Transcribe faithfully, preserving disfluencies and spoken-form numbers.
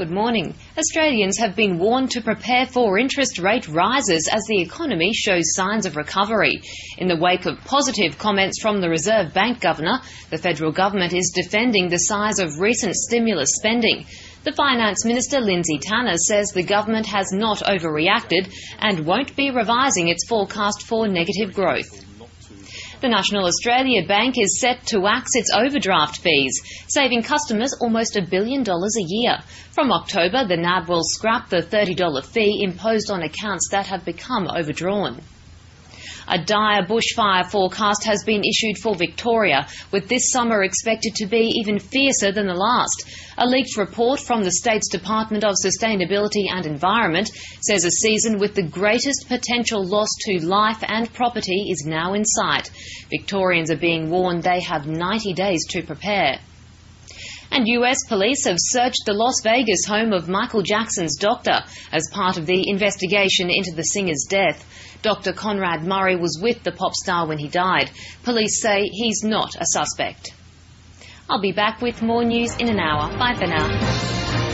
Good morning. Australians have been warned to prepare for interest rate rises as the economy shows signs of recovery. In the wake of positive comments from the Reserve Bank Governor, the federal government is defending the size of recent stimulus spending. The Finance Minister, Lindsay Tanner, says the government has not overreacted and won't be revising its forecast for negative growth. The National Australia Bank is set to axe its overdraft fees, saving customers almost a billion dollars a year. From October, the N A B will scrap the thirty dollar fee imposed on accounts that have become overdrawn. A dire bushfire forecast has been issued for Victoria, with this summer expected to be even fiercer than the last. A leaked report from the state's Department of Sustainability and Environment says a season with the greatest potential loss to life and property is now in sight. Victorians are being warned they have ninety days to prepare. And U S police have searched the Las Vegas home of Michael Jackson's doctor as part of the investigation into the singer's death. Doctor Conrad Murray was with the pop star when he died. Police say he's not a suspect. I'll be back with more news in an hour. Bye for now.